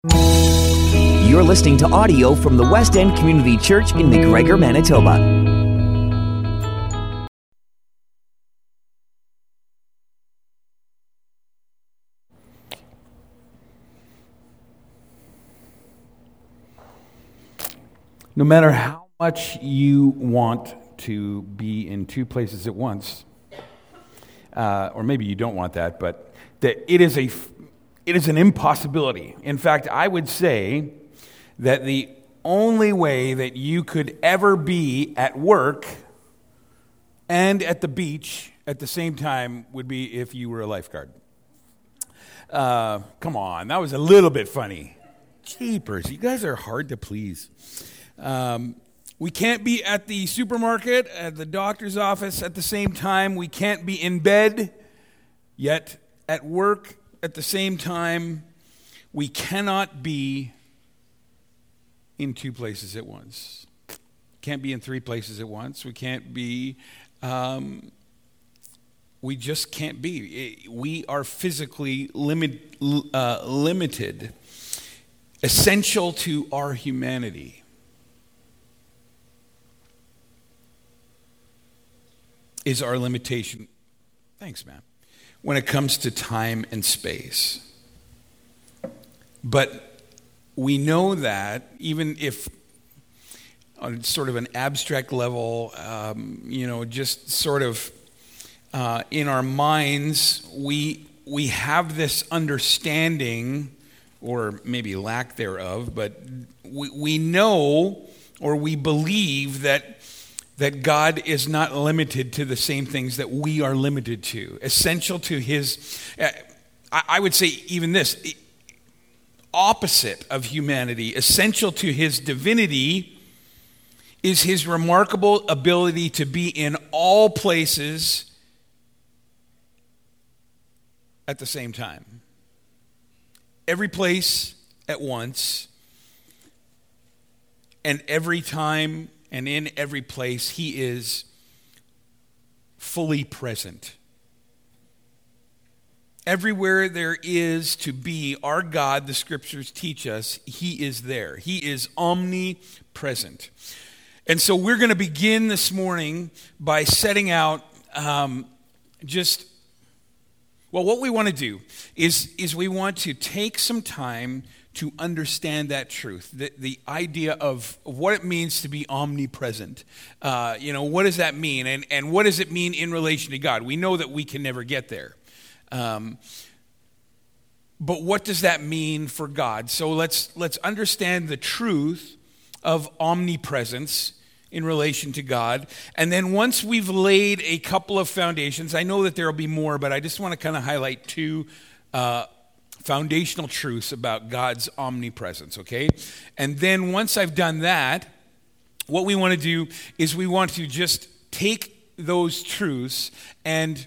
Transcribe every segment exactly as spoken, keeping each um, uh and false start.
You're listening to audio from the West End Community Church in McGregor, Manitoba. No matter how much you want to be in two places at once, uh, or maybe you don't want that, but that it is a it is an impossibility. In fact, I would say that the only way that you could ever be at work and at the beach at the same time would be if you were a lifeguard. Uh, come on, that was a little bit funny. Jeepers, you guys are hard to please. Um, we can't be at the supermarket, at the doctor's office at the same time. We can't be in bed, yet at work at the same time. We cannot be in two places at once. Can't be in three places at once. We can't be, um, we just can't be. We are physically limit, uh, limited, essential to our humanity. Is our limitation. Thanks, man. When it comes to time and space. But we know that even if on sort of an abstract level, um, you know, just sort of uh, in our minds, we we have this understanding, or maybe lack thereof, but we, we know or we believe that that God is not limited to the same things that we are limited to. Essential to his, uh, I, I would say even this, opposite of humanity, essential to his divinity is his remarkable ability to be in all places at the same time. Every place at once, and every time and in every place, he is fully present. Everywhere there is to be, our God, the scriptures teach us, he is there. He is omnipresent. And so we're going to begin this morning by setting out um, just, well, what we want to do is, is we want to take some time to understand that truth, the, the idea of what it means to be omnipresent. Uh, you know, what does that mean? And, and what does it mean in relation to God? We know that we can never get there. Um, but what does that mean for God? So let's let's understand the truth of omnipresence in relation to God. And then once we've laid a couple of foundations, I know that there will be more, but I just want to kind of highlight two uh foundational truths about God's omnipresence, okay? And then once I've done that, what we want to do is we want to just take those truths and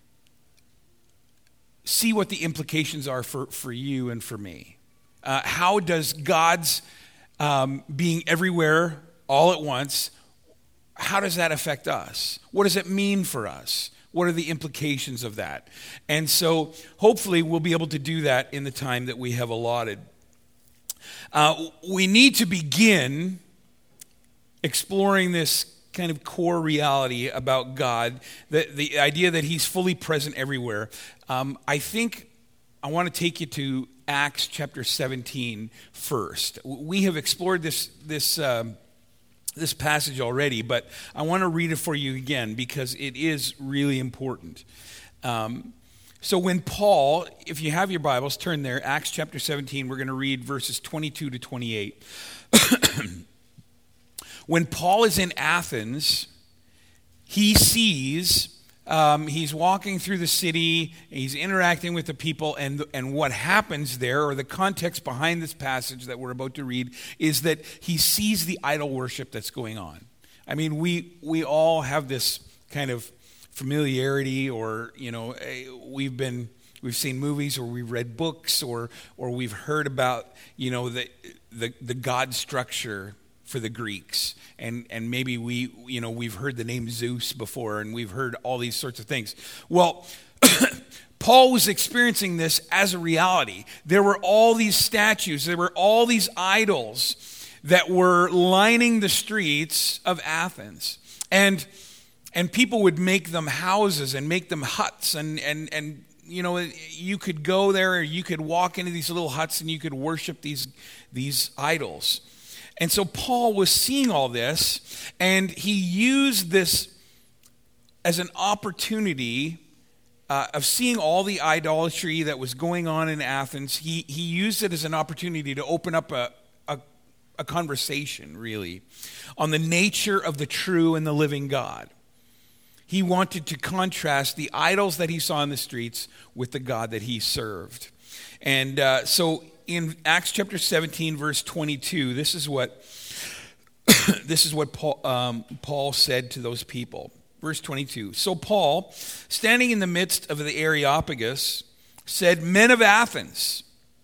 see what the implications are for, for you and for me. Uh, how does God's um, being everywhere all at once, how does that affect us? What does it mean for us? What are the implications of that? And so hopefully we'll be able to do that in the time that we have allotted. Uh, we need to begin exploring this kind of core reality about God, the, the idea that he's fully present everywhere. Um, I think I want to take you to Acts chapter seventeen first. We have explored this this um, this passage already, but I want to read it for you again because it is really important. Um, so when Paul, if you have your Bibles, turn there, Acts chapter seventeen, we're going to read verses twenty-two to twenty-eight. When Paul is in Athens, he sees, um, he's walking through the city, he's interacting with the people, and, and what happens there, or the context behind this passage that we're about to read, is that he sees the idol worship that's going on. I mean, we we all have this kind of familiarity, or, you know, we've been, we've seen movies, or we've read books, or or we've heard about, you know, the the, the God structure for the Greeks, and and maybe we, you know, we've heard the name Zeus before, and we've heard all these sorts of things. Well, Paul was experiencing this as a reality. There were all these statues, there were all these idols that were lining the streets of Athens. And and people would make them houses and make them huts, and and and you know, you could go there, or you could walk into these little huts and you could worship these these idols. And so Paul was seeing all this, and he used this as an opportunity uh, of seeing all the idolatry that was going on in Athens. He he used it as an opportunity to open up a, a, a conversation, really, on the nature of the true and the living God. He wanted to contrast the idols that he saw in the streets with the God that he served. And uh, so in Acts chapter seventeen, verse twenty-two, this is what this is what Paul, um, Paul said to those people. Verse twenty-two, so Paul, standing in the midst of the Areopagus, said, "Men of Athens,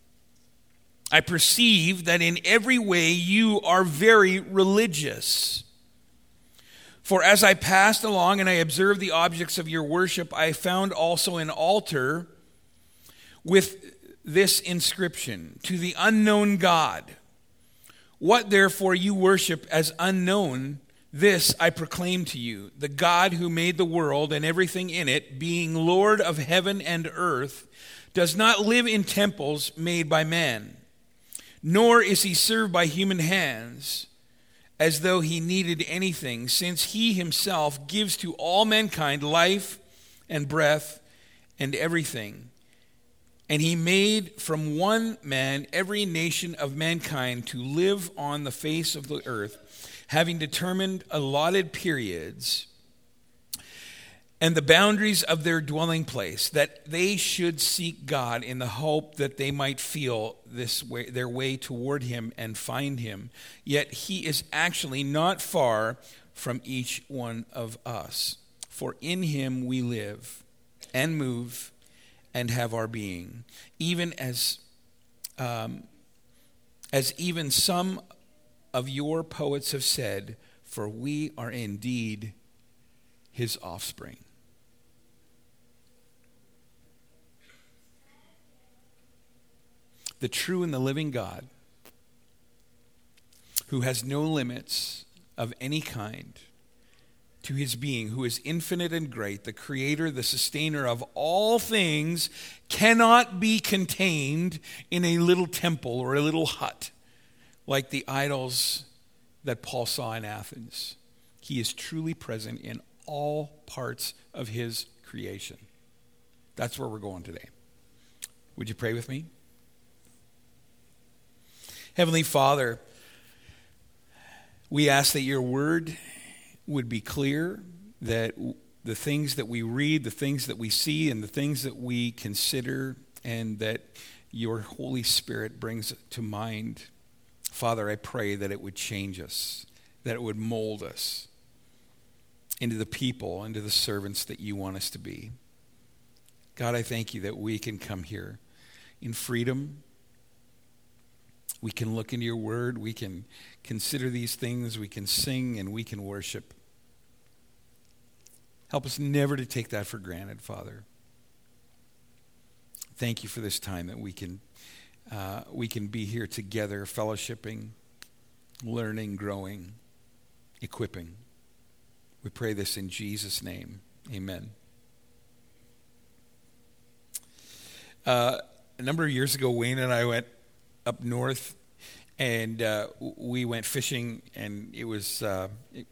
I perceive that in every way you are very religious. For as I passed along and I observed the objects of your worship, I found also an altar with this inscription, to the unknown God. What therefore you worship as unknown, this I proclaim to you, the God who made the world and everything in it, being Lord of heaven and earth, does not live in temples made by man, nor is he served by human hands, as though he needed anything, since he himself gives to all mankind life and breath and everything. And he made from one man every nation of mankind to live on the face of the earth, having determined allotted periods and the boundaries of their dwelling place, that they should seek God in the hope that they might feel this way, their way toward him and find him. Yet he is actually not far from each one of us. For in him we live and move and have our being, even as um, as even some of your poets have said, for we are indeed his offspring." The true and the living God, who has no limits of any kind to his being, who is infinite and great, the creator, the sustainer of all things, cannot be contained in a little temple or a little hut like the idols that Paul saw in Athens. He is truly present in all parts of his creation. That's where we're going today. Would you pray with me? Heavenly Father, we ask that your word would be clear, that the things that we read, the things that we see, and the things that we consider, and that your Holy Spirit brings to mind. Father, I pray that it would change us, that it would mold us into the people, into the servants that you want us to be. God, I thank you that we can come here in freedom. We can look into your word, we can consider these things, we can sing, and we can worship. Help us never to take that for granted, Father. Thank you for this time that we can uh, we can be here together, fellowshipping, learning, growing, equipping. We pray this in Jesus' name. Amen. Uh, a number of years ago, Wayne and I went up north, and uh, we went fishing, and it was uh, it,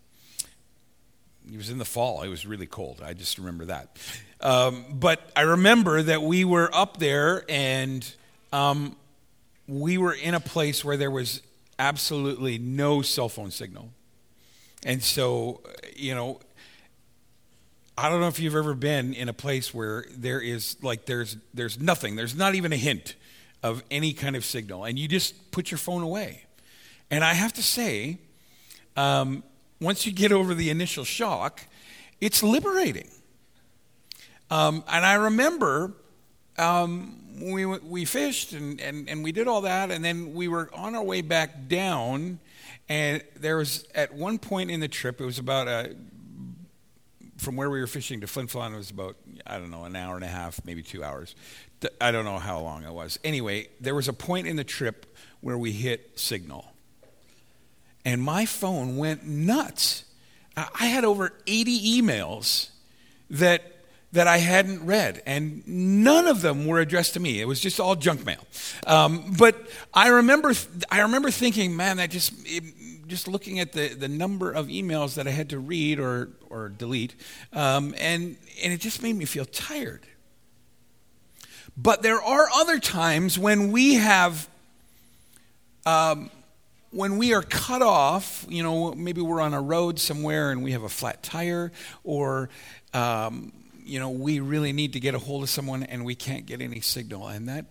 it was in the fall. It was really cold. I just remember that. Um, but I remember that we were up there, and um, we were in a place where there was absolutely no cell phone signal. And so, you know, I don't know if you've ever been in a place where there is like there's there's nothing. There's not even a hint of any kind of signal, and you just put your phone away. And I have to say, um, once you get over the initial shock, it's liberating. Um, and I remember um, we we fished and, and, and we did all that, and then we were on our way back down, and there was, at one point in the trip, it was about a from where we were fishing to Flin Flon was about, I don't know, an hour and a half, maybe two hours. I don't know how long it was. Anyway, there was a point in the trip where we hit signal. And my phone went nuts. I had over eighty emails that that I hadn't read, and none of them were addressed to me. It was just all junk mail. Um, but I remember, I remember thinking, man, that just it, just looking at the, the number of emails that I had to read or or delete, um, and and it just made me feel tired. But there are other times when we have, um, when we are cut off. You know, maybe we're on a road somewhere and we have a flat tire, or um, you know, we really need to get a hold of someone and we can't get any signal. And that,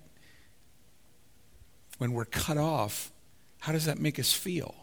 when we're cut off, how does that make us feel?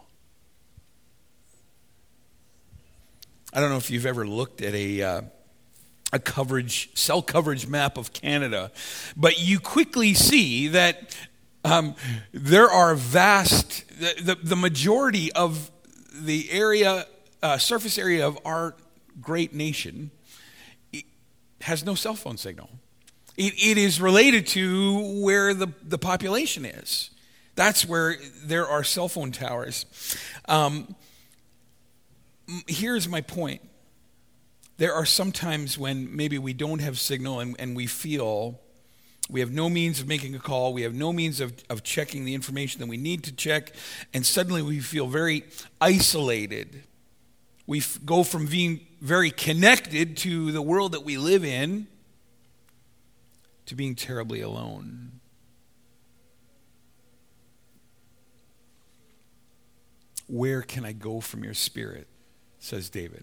I don't know if you've ever looked at a uh, a coverage, cell coverage map of Canada, but you quickly see that um, there are vast, the, the, the majority of the area, uh, surface area of our great nation has no cell phone signal. It, it is related to where the, the population is. That's where there are cell phone towers. Um, here's my point. There are some times when maybe we don't have signal and, and we feel we have no means of making a call. We have no means of, of checking the information that we need to check. And suddenly we feel very isolated. We f- go from being very connected to the world that we live in to being terribly alone. Where can I go from your spirit, says David.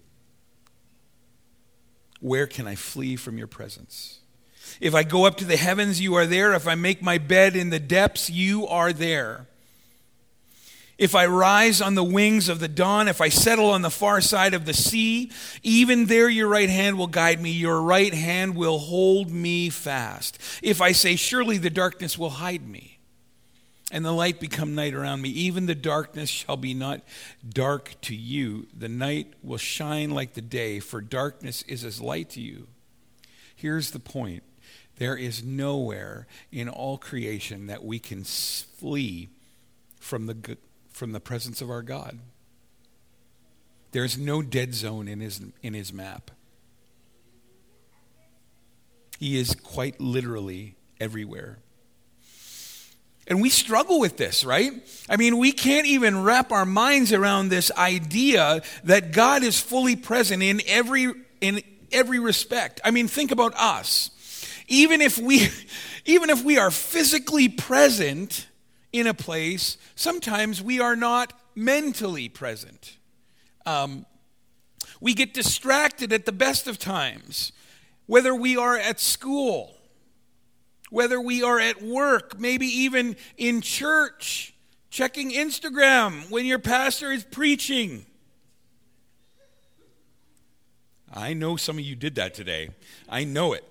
Where can I flee from your presence? If I go up to the heavens, you are there. If I make my bed in the depths, you are there. If I rise on the wings of the dawn, if I settle on the far side of the sea, even there your right hand will guide me. Your right hand will hold me fast. If I say, surely the darkness will hide me, and the light become night around me, even the darkness shall be not dark to you. The night will shine like the day, for darkness is as light to you. Here's the point. There is nowhere in all creation that we can flee from the from the presence of our God. There's no dead zone in his in his map. He is quite literally everywhere. And we struggle with this, right? I mean, we can't even wrap our minds around this idea that God is fully present in every in every respect. I mean, think about us. Even if we even if we are physically present in a place, sometimes we are not mentally present. Um, we get distracted at the best of times, whether we are at school, whether we are at work, maybe even in church, checking Instagram when your pastor is preaching. I know some of you did that today. I know it.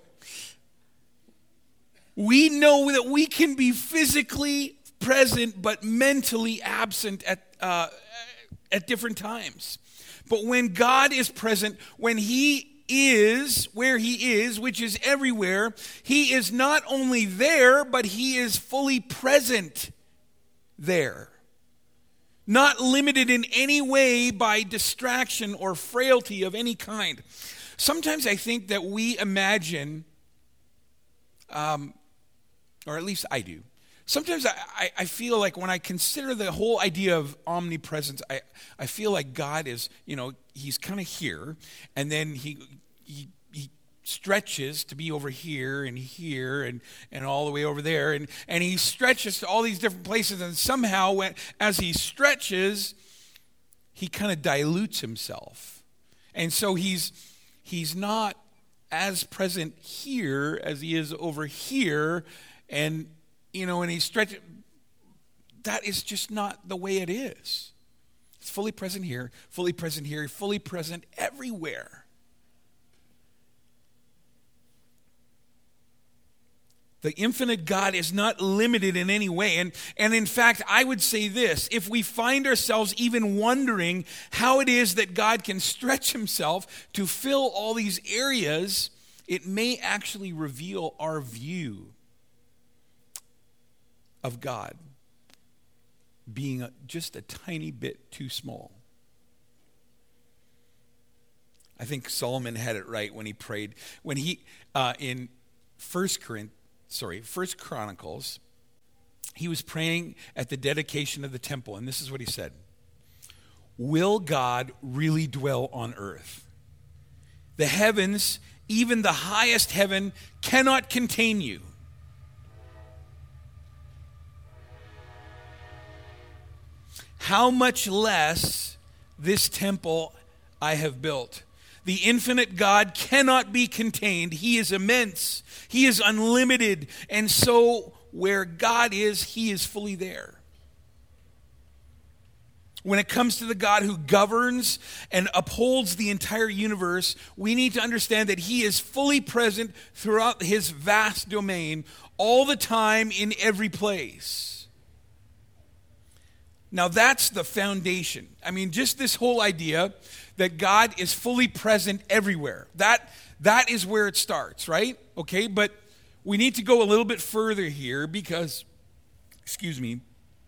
We know that we can be physically present but mentally absent at uh, at different times. But when God is present, when he is where he is, which is everywhere, he is not only there, but he is fully present there. Not limited in any way by distraction or frailty of any kind. Sometimes I think that we imagine, um, or at least I do, sometimes I, I, I feel like when I consider the whole idea of omnipresence, I, I feel like God is, you know, he's kind of here, and then he, he he stretches to be over here and here and, and all the way over there, and, and he stretches to all these different places, and somehow when, as he stretches, he kind of dilutes himself. And so he's he's not as present here as he is over here, and you know, and he stretches. That is just not the way it is. It's fully present here, fully present here, fully present everywhere. The infinite God is not limited in any way. And, and in fact, I would say this, if we find ourselves even wondering how it is that God can stretch himself to fill all these areas, it may actually reveal our view of God being a, just a tiny bit too small. I think Solomon had it right when he prayed, when he, uh, in First Corinthians, sorry, First Chronicles, he was praying at the dedication of the temple, and this is what he said: will God really dwell on earth? The heavens, even the highest heaven, cannot contain you. How much less this temple I have built. The infinite God cannot be contained. He is immense. He is unlimited. And so where God is, he is fully there. When it comes to the God who governs and upholds the entire universe, we need to understand that he is fully present throughout his vast domain, all the time, in every place. Now that's the foundation. I mean, just this whole idea that God is fully present everywhere. That, that is where it starts, right? Okay, but we need to go a little bit further here because, excuse me,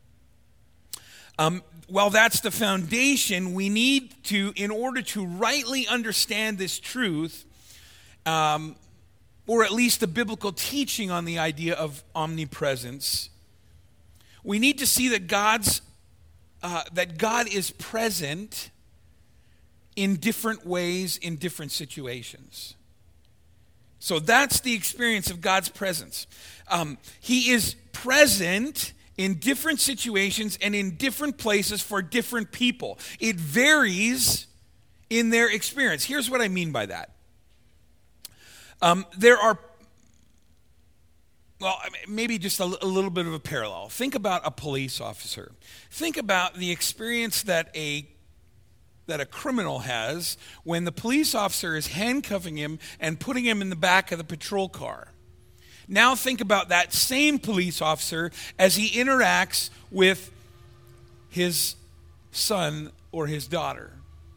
um, while that's the foundation, we need to, in order to rightly understand this truth, um, or at least the biblical teaching on the idea of omnipresence, we need to see that God's uh, that God is present in different ways, in different situations. So that's the experience of God's presence. Um, he is present in different situations and in different places for different people. It varies in their experience. Here's what I mean by that. Um, there are, well, maybe just a, a little bit of a parallel. Think about a police officer. Think about the experience that a that a criminal has when the police officer is handcuffing him and putting him in the back of the patrol car. Now think about that same police officer as he interacts with his son or his daughter.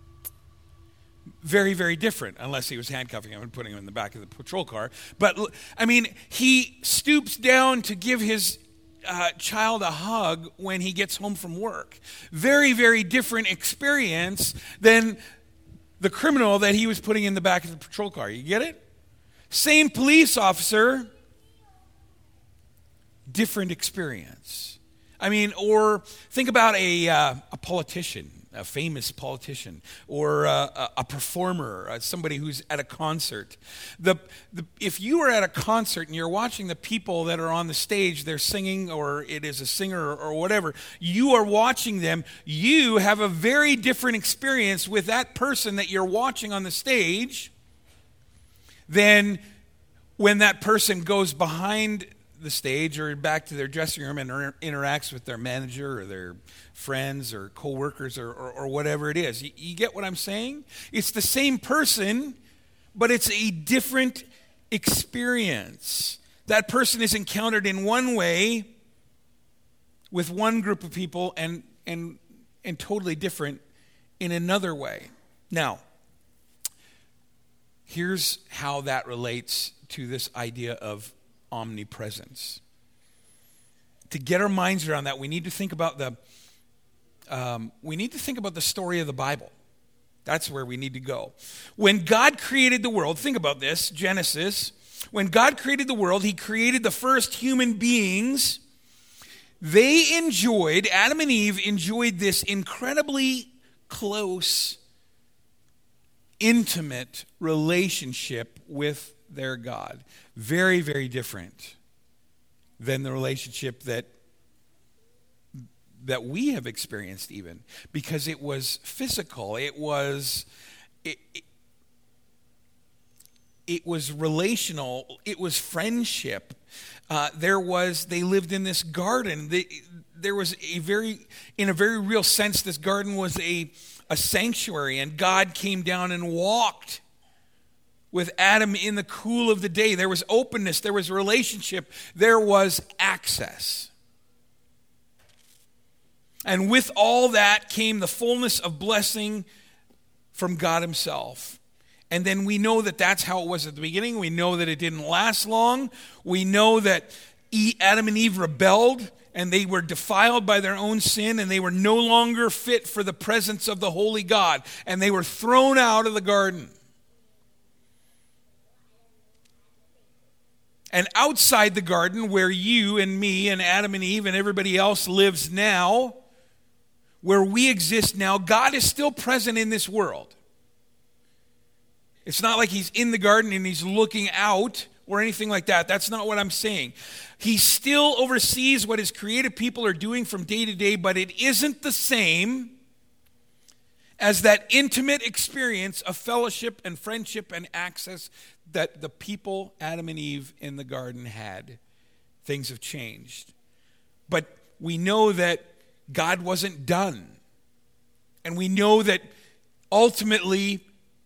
Very, very different, unless he was handcuffing him and putting him in the back of the patrol car. But, I mean, he stoops down to give his Uh, child a hug when he gets home from work. Very, very different experience than the criminal that he was putting in the back of the patrol car. You get it? Same police officer, different experience. I mean, or think about a uh, a politician, a famous politician, or uh, a performer, uh, somebody who's at a concert. The, the if you are at a concert and you're watching the people that are on the stage, they're singing, or it is a singer or, or whatever, you are watching them, you have a very different experience with that person that you're watching on the stage than when that person goes behind the stage or back to their dressing room and inter- interacts with their manager or their friends or co-workers or, or, or whatever it is. You, you get what I'm saying? It's the same person, but it's a different experience. That person is encountered in one way with one group of people and and and totally different in another way. Now, here's how that relates to this idea of omnipresence. To get our minds around that, we need to think about the um, we need to think about the story of the Bible. That's where we need to go. When God created the world, think about this, Genesis. When God created the world, he created the first human beings. They enjoyed, Adam and Eve enjoyed this incredibly close, intimate relationship with their God. Very, very different than the relationship that that we have experienced even, because it was physical. It was it, it, it was relational. It was friendship. Uh, there was they lived in this garden. They, there was a very, in a very real sense, this garden was a a sanctuary, and God came down and walked with Adam in the cool of the day. There was openness, there was relationship, there was access. And with all that came the fullness of blessing from God himself. And then we know that that's how it was at the beginning. We know that it didn't last long. We know that Adam and Eve rebelled, and they were defiled by their own sin, and they were no longer fit for the presence of the holy God, and they were thrown out of the garden. And outside the garden, where you and me and Adam and Eve and everybody else lives now, where we exist now, God is still present in this world. It's not like he's in the garden and he's looking out or anything like that. That's not what I'm saying. He still oversees what his created people are doing from day to day, but it isn't the same as that intimate experience of fellowship and friendship and access that the people, Adam and Eve, in the garden had. Things have changed. But we know that God wasn't done. And we know that ultimately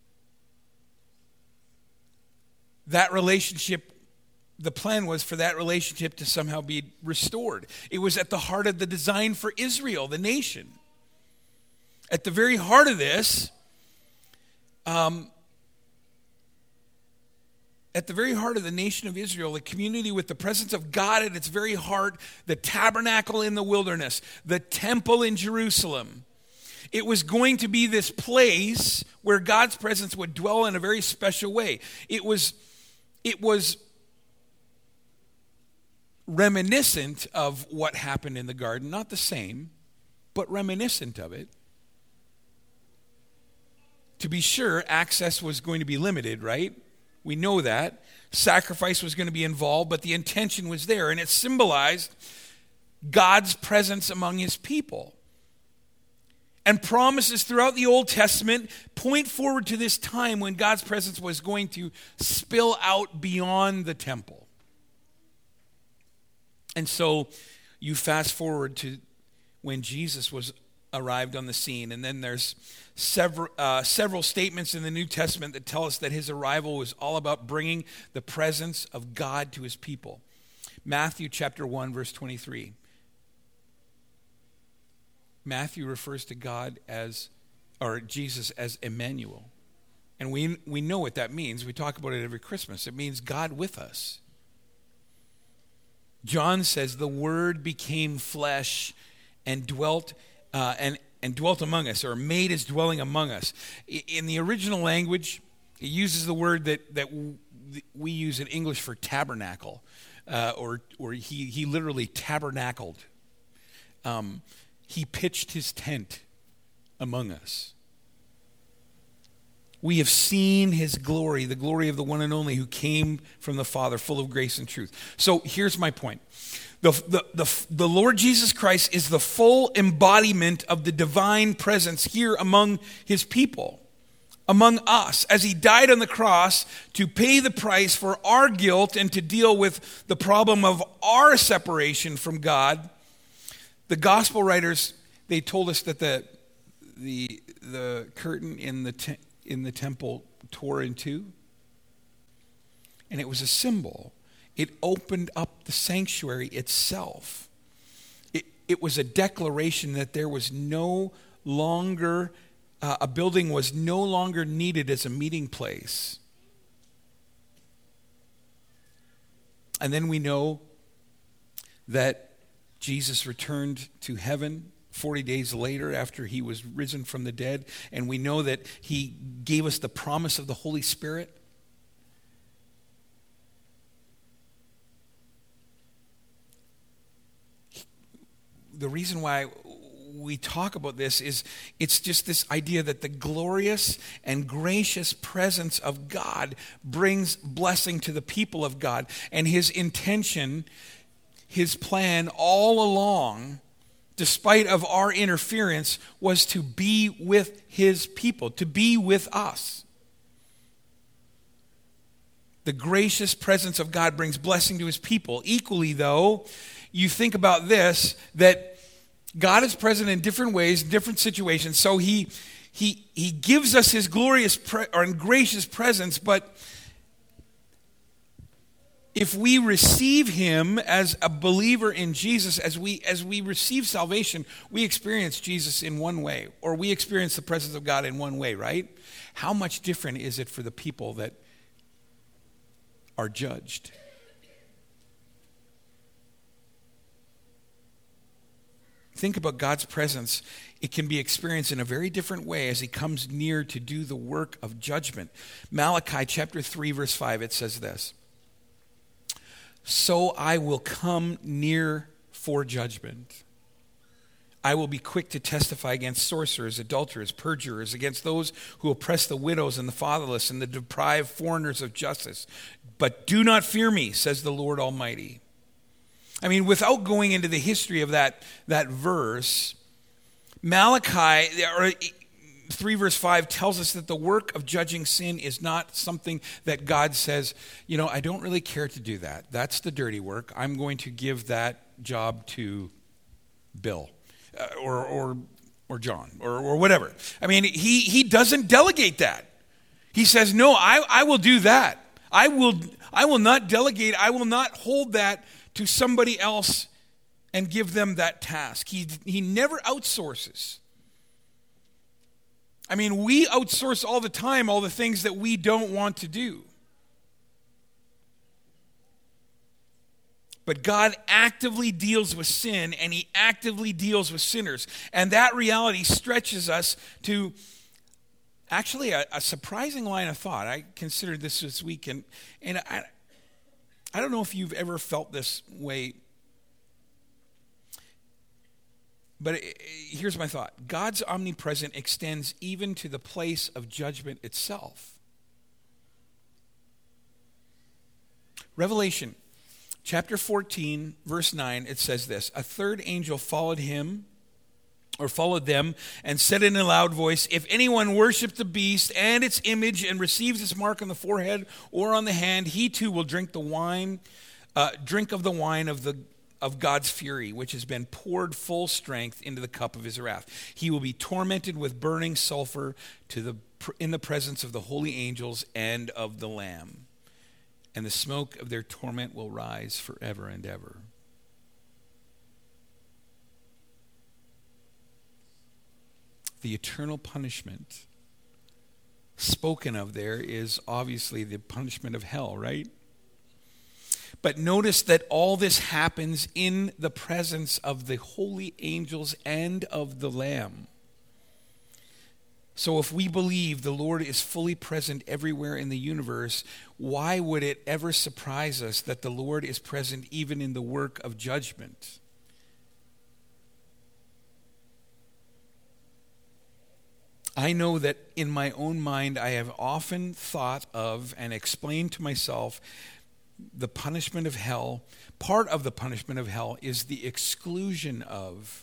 that relationship, the plan was for that relationship to somehow be restored. It was at the heart of the design for Israel, the nation. At the very heart of this, um, at the very heart of the nation of Israel, the community with the presence of God at its very heart, the tabernacle in the wilderness, the temple in Jerusalem. It was going to be this place where God's presence would dwell in a very special way. It was, it was reminiscent of what happened in the garden, not the same, but reminiscent of it. To be sure, access was going to be limited, right? We know that. Sacrifice was going to be involved, but the intention was there, and it symbolized God's presence among his people. And promises throughout the Old Testament point forward to this time when God's presence was going to spill out beyond the temple. And so you fast forward to when Jesus was arrived on the scene, and then there's several uh, several statements in the New Testament that tell us that his arrival was all about bringing the presence of God to his people. Matthew chapter one, verse twenty-three. Matthew refers to God as, or Jesus as Emmanuel. And we we know what that means. We talk about it every Christmas. It means God with us. John says the Word became flesh and dwelt uh, and and dwelt among us, or made his dwelling among us. In the original language, it uses the word that that we use in English for tabernacle, uh, or or he he literally tabernacled. Um, he pitched his tent among us. We have seen his glory, the glory of the one and only who came from the Father, full of grace and truth. So here's my point. The, the, the, the Lord Jesus Christ is the full embodiment of the divine presence here among his people, among us, as he died on the cross to pay the price for our guilt and to deal with the problem of our separation from God. The gospel writers, they told us that the the the curtain in the te- in the temple tore in two, and it was a symbol. It opened up the sanctuary itself. It, it was a declaration that there was no longer, uh, a building was no longer needed as a meeting place. And then we know that Jesus returned to heaven forty days later after he was risen from the dead. And we know that he gave us the promise of the Holy Spirit. The reason why we talk about this is it's just this idea that the glorious and gracious presence of God brings blessing to the people of God. And his intention, his plan all along, despite of our interference, was to be with his people, to be with us. The gracious presence of God brings blessing to his people. Equally, though, you think about this, that God is present in different ways, different situations. So he he he gives us his glorious pre- or gracious presence, but if we receive him as a believer in Jesus, as we as we receive salvation, we experience Jesus in one way, or we experience the presence of God in one way, right? How much different is it for the people that are judged? Think about God's presence. It can be experienced in a very different way as he comes near to do the work of judgment. Malachi chapter three, verse five, it says this. So I will come near for judgment. I will be quick to testify against sorcerers, adulterers, perjurers, against those who oppress the widows and the fatherless and the deprived foreigners of justice. But do not fear me, says the Lord Almighty. I mean, without going into the history of that, that verse, Malachi or three verse five tells us that the work of judging sin is not something that God says, you know, I don't really care to do that. That's the dirty work. I'm going to give that job to Bill uh, or or or John or, or whatever. I mean, he, he doesn't delegate that. He says, no, I, I will do that. I will I will not delegate. I will not hold that to somebody else and give them that task. He he never outsources. I mean, we outsource all the time all the things that we don't want to do. But God actively deals with sin, and he actively deals with sinners. And that reality stretches us to actually a, a surprising line of thought. I considered this this week, and, and I, I don't know if you've ever felt this way. But here's my thought. God's omnipresence extends even to the place of judgment itself. Revelation chapter fourteen, verse nine, it says this. A third angel followed him, or followed them, and said in a loud voice, if anyone worships the beast and its image and receives its mark on the forehead or on the hand, he too will drink the wine, uh, drink of the wine of the of God's fury, which has been poured full strength into the cup of his wrath. He will be tormented with burning sulfur to the in the presence of the holy angels and of the Lamb. And the smoke of their torment will rise forever and ever. The eternal punishment spoken of there is obviously the punishment of hell, right? But notice that all this happens in the presence of the holy angels and of the Lamb. So if we believe the Lord is fully present everywhere in the universe, why would it ever surprise us that the Lord is present even in the work of judgment? I know that in my own mind I have often thought of and explained to myself the punishment of hell. Part of the punishment of hell is the exclusion of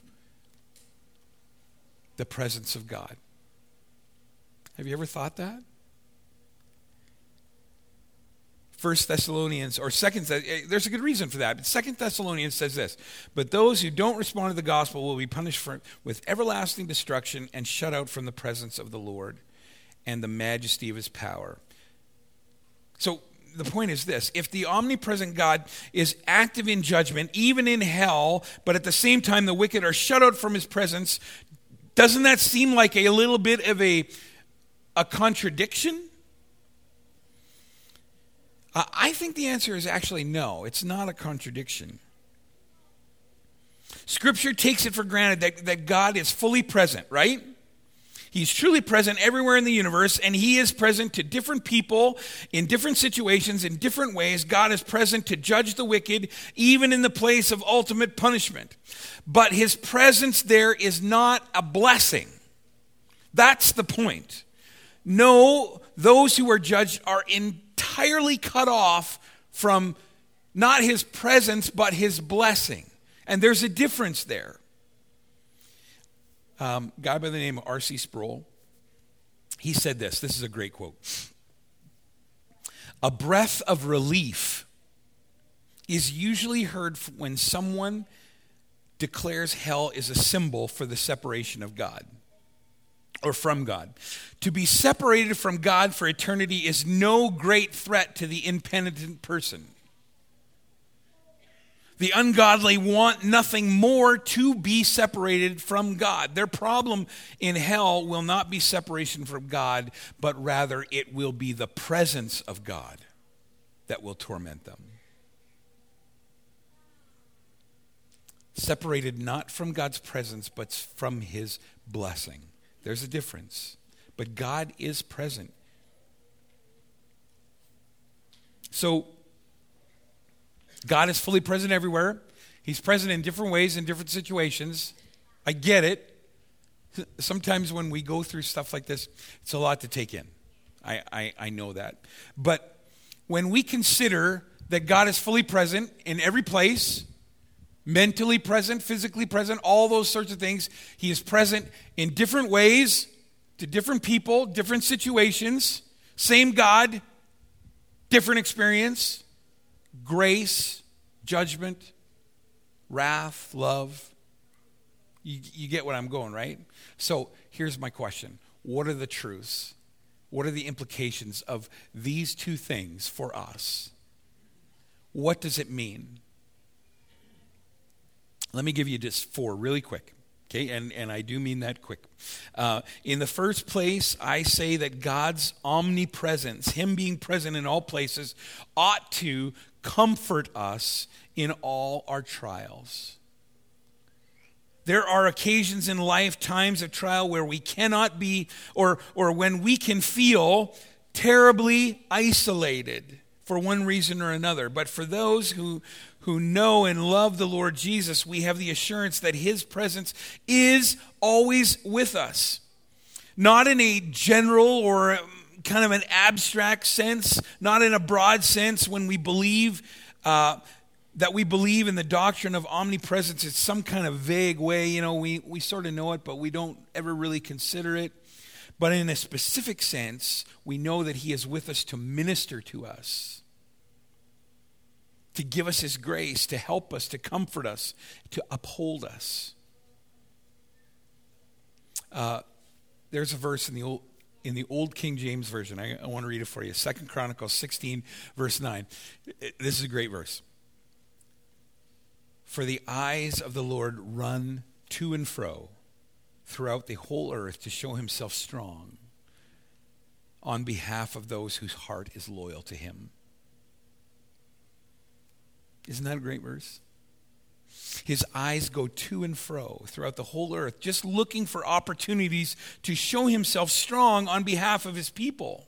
the presence of God. Have you ever thought that? First Thessalonians, or Second, there's a good reason for that. But Second Thessalonians says this, but those who don't respond to the gospel will be punished for, with everlasting destruction and shut out from the presence of the Lord and the majesty of his power. So the point is this, if the omnipresent God is active in judgment, even in hell, but at the same time the wicked are shut out from his presence, doesn't that seem like a little bit of a, a contradiction? Uh, I think the answer is actually no. It's not a contradiction. Scripture takes it for granted that, that God is fully present, right? He's truly present everywhere in the universe, and he is present to different people in different situations, in different ways. God is present to judge the wicked, even in the place of ultimate punishment. But his presence there is not a blessing. That's the point. No, those who are judged are entirely cut off from not his presence, but his blessing. And there's a difference there. Um, a guy by the name of R C Sproul, he said this. This is a great quote. A breath of relief is usually heard when someone declares hell is a symbol for the separation of God or from God. To be separated from God for eternity is no great threat to the impenitent person. The ungodly want nothing more to be separated from God. Their problem in hell will not be separation from God, but rather it will be the presence of God that will torment them. Separated not from God's presence, but from his blessing. There's a difference. But God is present. So, God is fully present everywhere. He's present in different ways, in different situations. I get it. Sometimes when we go through stuff like this, it's a lot to take in. I, I, I know that. But when we consider that God is fully present in every place, mentally present, physically present, all those sorts of things, he is present in different ways, to different people, different situations, same God, different experience. Grace, judgment, wrath, love. You, you get what I'm going, right? So here's my question. What are the truths? What are the implications of these two things for us? What does it mean? Let me give you just four really quick. Okay, and, and I do mean that quick. Uh, in the first place, I say that God's omnipresence, him being present in all places, ought to comfort us in all our trials. There are occasions in life, times of trial, where we cannot be, or, or when we can feel terribly isolated for one reason or another. But for those who who know and love the Lord Jesus, we have the assurance that his presence is always with us. Not in a general or kind of an abstract sense, not in a broad sense when we believe uh, that we believe in the doctrine of omnipresence. It's some kind of vague way, you know, we, we sort of know it, but we don't ever really consider it. But in a specific sense, we know that he is with us to minister to us, to give us his grace, to help us, to comfort us, to uphold us. Uh, there's a verse in the old in the old King James Version. I, I want to read it for you. Second Chronicles sixteen, verse nine. This is a great verse. For the eyes of the Lord run to and fro throughout the whole earth to show himself strong on behalf of those whose heart is loyal to him. Isn't that a great verse? His eyes go to and fro throughout the whole earth, just looking for opportunities to show himself strong on behalf of his people.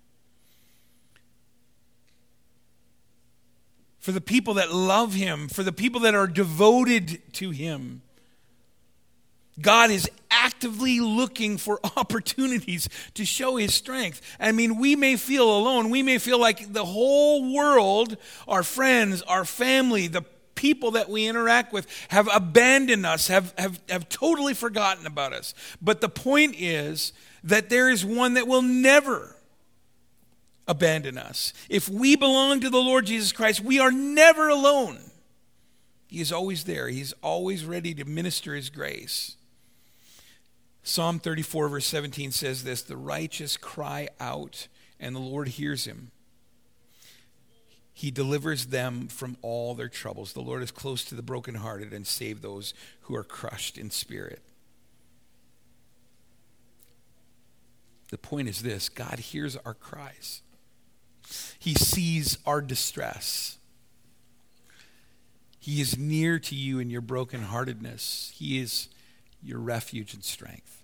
For the people that love him, for the people that are devoted to him. God is actively looking for opportunities to show his strength. I mean, we may feel alone. We may feel like the whole world, our friends, our family, the people that we interact with have abandoned us, have, have, have totally forgotten about us. But the point is that there is one that will never abandon us. If we belong to the Lord Jesus Christ, we are never alone. He is always there. He's always ready to minister his grace. Psalm thirty-four, verse seventeen says this, the righteous cry out, and the Lord hears him. He delivers them from all their troubles. The Lord is close to the brokenhearted and save those who are crushed in spirit. The point is this, God hears our cries. He sees our distress. He is near to you in your brokenheartedness. He is your refuge and strength.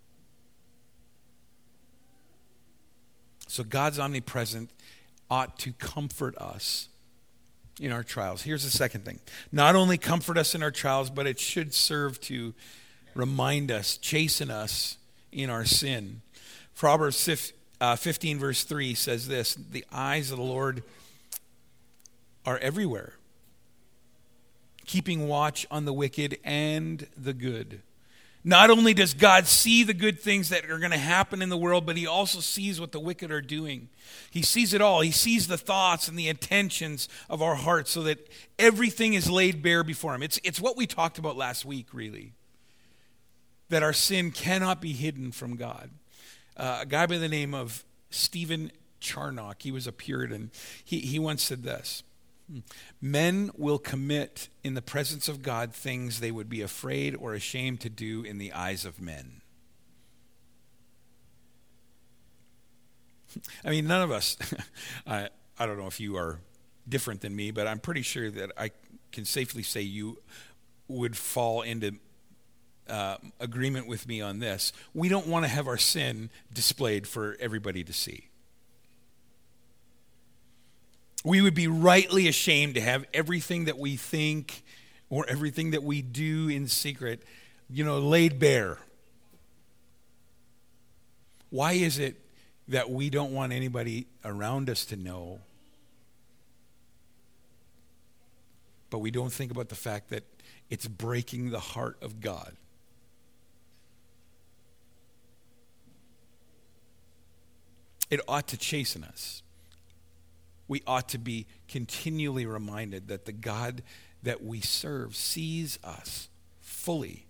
So God's omnipresent ought to comfort us in our trials. Here's the second thing. Not only comfort us in our trials, but it should serve to remind us, chasten us in our sin. Proverbs fifteen verse three says this, the eyes of the Lord are everywhere, keeping watch on the wicked and the good. Not only does God see the good things that are going to happen in the world, but he also sees what the wicked are doing. He sees it all. He sees the thoughts and the intentions of our hearts so that everything is laid bare before him. It's, it's what we talked about last week, really, that our sin cannot be hidden from God. Uh, a guy by the name of Stephen Charnock, he was a Puritan. He, he once said this. Men will commit in the presence of God things they would be afraid or ashamed to do in the eyes of men. I mean, none of us, I, I don't know if you are different than me, but I'm pretty sure that I can safely say you would fall into uh, agreement with me on this. We don't want to have our sin displayed for everybody to see. We would be rightly ashamed to have everything that we think or everything that we do in secret, you know, laid bare. Why is it that we don't want anybody around us to know, but we don't think about the fact that it's breaking the heart of God? It ought to chasten us. We ought to be continually reminded that the God that we serve sees us fully.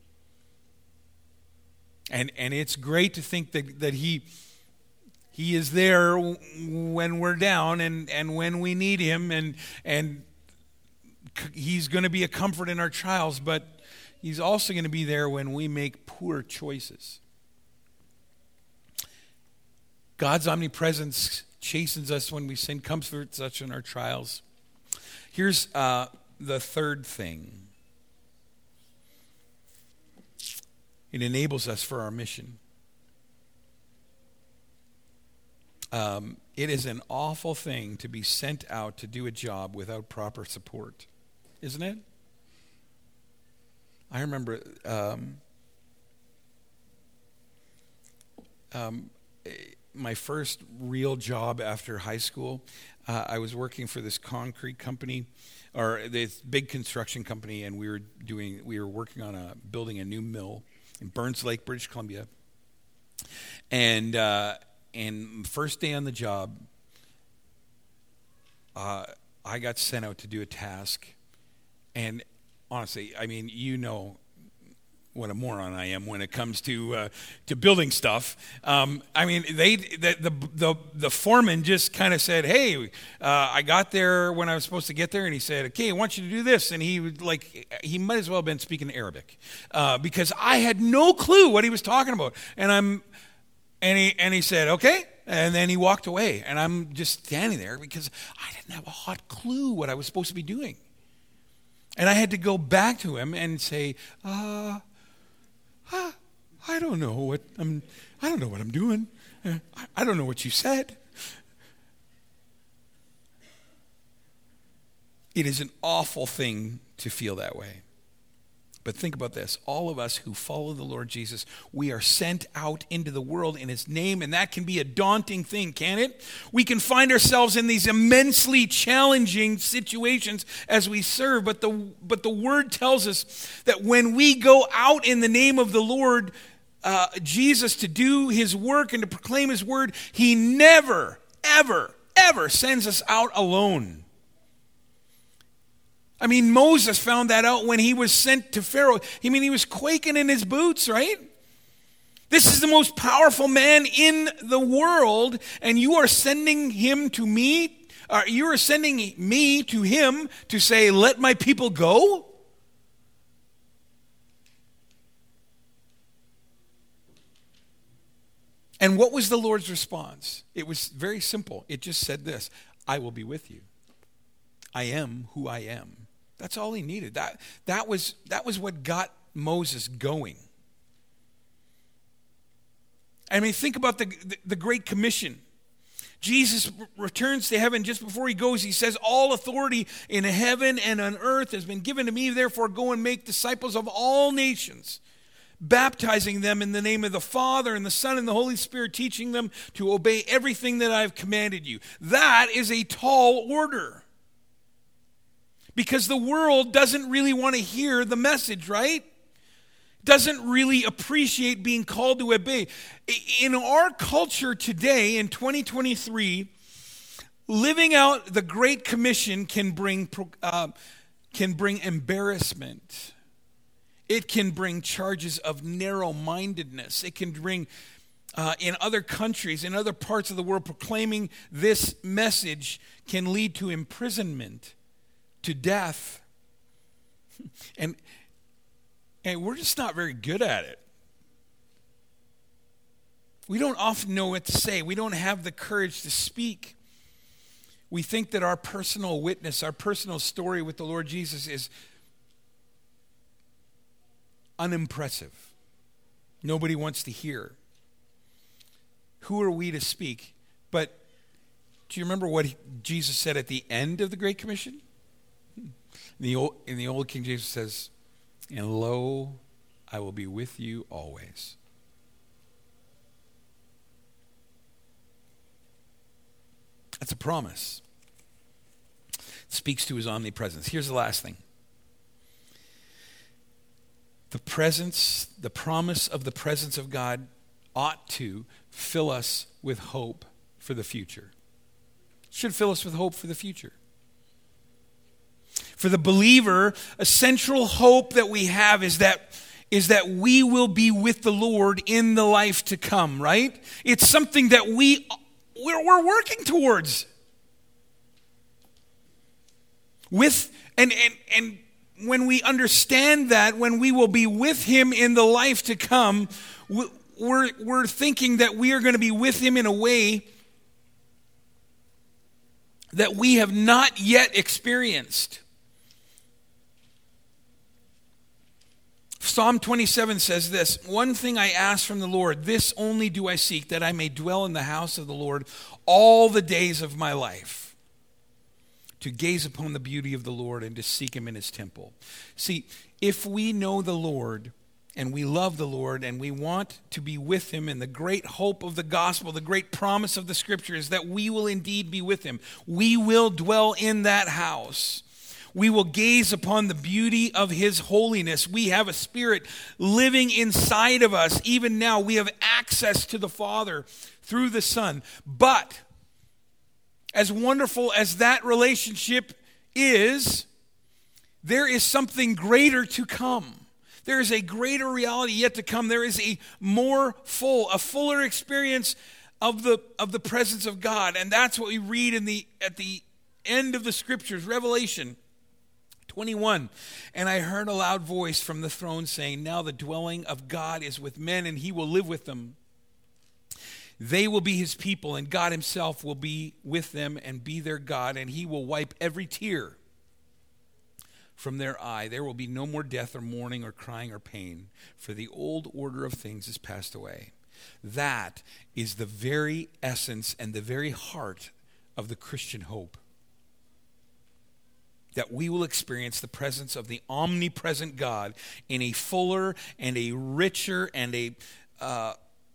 And and it's great to think that, that he, he is there when we're down and, and when we need him, and, and he's going to be a comfort in our trials, but he's also going to be there when we make poor choices. God's omnipresence chastens us when we sin, comforts us in our trials. Here's uh, the third thing. It enables us for our mission. Um, it is an awful thing to be sent out to do a job without proper support, isn't it? I remember um, um, my first real job after high school. Uh, I was working for this concrete company, or this big construction company, and we were doing we were working on a building a new mill in Burns Lake, British Columbia. And uh, and first day on the job, uh, I got sent out to do a task, and honestly, I mean, you know what a moron I am when it comes to uh, to building stuff. Um, I mean, they the the the, the foreman just kind of said, "Hey, uh, I got there when I was supposed to get there," and he said, "Okay, I want you to do this." And he would like he might as well have been speaking Arabic uh, because I had no clue what he was talking about. And I'm and he and he said, "Okay." And then he walked away, and I'm just standing there because I didn't have a hot clue what I was supposed to be doing. And I had to go back to him and say, uh, uh I don't know what I'm I don't know what I'm doing. Uh, I, I don't know what you said. It is an awful thing to feel that way. But think about this. All of us who follow the Lord Jesus, we are sent out into the world in his name, and that can be a daunting thing, can't it? We can find ourselves in these immensely challenging situations as we serve, but the but the word tells us that when we go out in the name of the Lord uh, Jesus to do his work and to proclaim his word, he never, ever, ever sends us out alone. I mean, Moses found that out when he was sent to Pharaoh. I mean, he was quaking in his boots, right? This is the most powerful man in the world, and you are sending him to me? Or you are sending me to him to say, let my people go? And what was the Lord's response? It was very simple. It just said this: I will be with you. I am who I am. That's all he needed. That, that, was, that was what got Moses going. I mean, think about the, the, the Great Commission. Jesus returns to heaven. Just before he goes, he says, all authority in heaven and on earth has been given to me. Therefore, go and make disciples of all nations, baptizing them in the name of the Father and the Son and the Holy Spirit, teaching them to obey everything that I've commanded you. That is a tall order. Because the world doesn't really want to hear the message, right? Doesn't really appreciate being called to obey. In our culture today, in twenty twenty-three, living out the Great Commission can bring, uh, can bring embarrassment. It can bring charges of narrow-mindedness. It can bring, uh, in other countries, in other parts of the world, proclaiming this message can lead to imprisonment to death. And, and we're just not very good at it. We don't often know what to say. We don't have the courage to speak. We think that our personal witness, our personal story with the Lord Jesus is unimpressive. Nobody wants to hear. Who are we to speak? But do you remember what he, Jesus said at the end of the Great Commission? In the old, in the old King James says, "And lo, I will be with you always." That's a promise. It speaks to his omnipresence. Here's the last thing. The presence, the promise of the presence of God ought to fill us with hope for the future. It should fill us with hope for the future. For the believer, a central hope that we have is that is that we will be with the Lord in the life to come, right? It's something that we we're, we're working towards. With and and and when we understand that, when we will be with him in the life to come, we're, we're thinking that we are going to be with him in a way that we have not yet experienced. Psalm twenty-seven says this, "One thing I ask from the Lord, this only do I seek, that I may dwell in the house of the Lord all the days of my life, to gaze upon the beauty of the Lord and to seek him in his temple." See, if we know the Lord and we love the Lord and we want to be with him, and the great hope of the gospel, the great promise of the scripture is that we will indeed be with him. We will dwell in that house. We will gaze upon the beauty of his holiness. We have a spirit living inside of us. Even now, we have access to the Father through the Son. But as wonderful as that relationship is, there is something greater to come. There is a greater reality yet to come. There is a more full, a fuller experience of the of the presence of God. And that's what we read in the at the end of the scriptures, Revelation twenty-one. "And I heard a loud voice from the throne saying, 'Now the dwelling of God is with men, and he will live with them. They will be his people, and God himself will be with them and be their God, and he will wipe every tear from their eye. There will be no more death or mourning or crying or pain, for the old order of things is passed away.'" That is the very essence and the very heart of the Christian hope. That we will experience the presence of the omnipresent God in a fuller and a richer and a uh,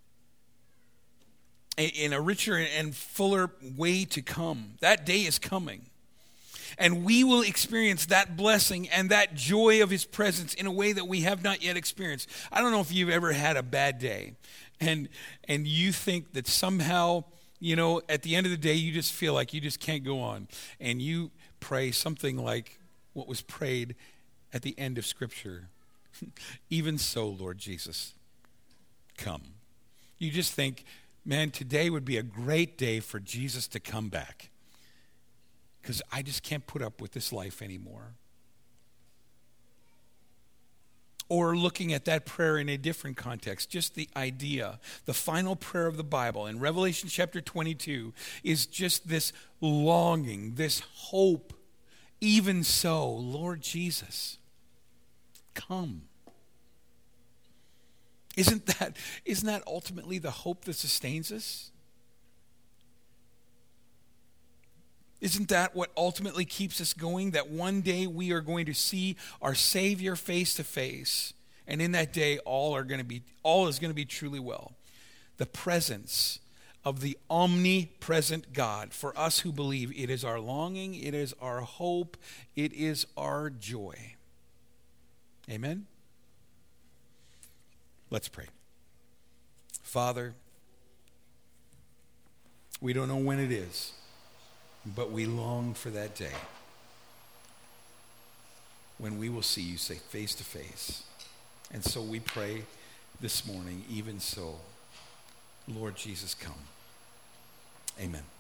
in a richer and fuller way to come. That day is coming. And we will experience that blessing and that joy of his presence in a way that we have not yet experienced. I don't know if you've ever had a bad day and and you think that somehow, you know, at the end of the day, you just feel like you just can't go on. And you pray something like what was prayed at the end of Scripture. "Even so, Lord Jesus, come." You just think, man, today would be a great day for Jesus to come back, because I just can't put up with this life anymore. Or looking at that prayer in a different context, just the idea, the final prayer of the Bible in Revelation chapter twenty-two is just this longing, this hope. "Even so, Lord Jesus, come." Isn't that, isn't that ultimately the hope that sustains us? Isn't that what ultimately keeps us going? That one day we are going to see our Savior face to face, and in that day all are going to be all is going to be truly well. The presence of the omnipresent God, for us who believe, it is our longing, it is our hope, it is our joy. Amen? Let's pray. Father, we don't know when it is, but we long for that day when we will see you say face to face. And so we pray this morning, even so, Lord Jesus, come. Amen.